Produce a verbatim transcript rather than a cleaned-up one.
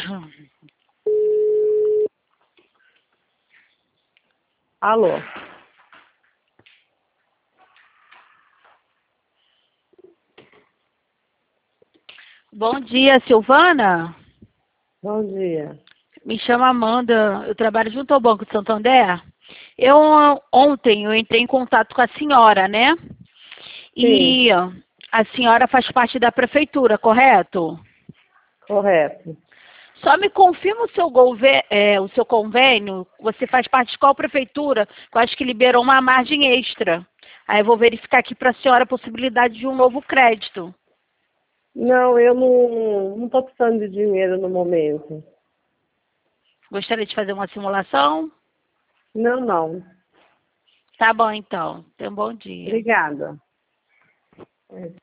Alô? Bom dia, Silvana. Bom dia. Me chamo Amanda, eu trabalho junto ao Banco de Santander. Eu ontem eu entrei em contato com a senhora, né? Sim. E a senhora faz parte da prefeitura, correto? Correto. Só me confirma o seu, golve- é, o seu convênio. Você faz parte de qual prefeitura? Eu acho que liberou uma margem extra. Aí eu vou verificar aqui para a senhora a possibilidade de um novo crédito. Não, eu não não estou precisando de dinheiro no momento. Gostaria de fazer uma simulação? Não, não. Tá bom, então. Tenha um bom dia. Obrigada.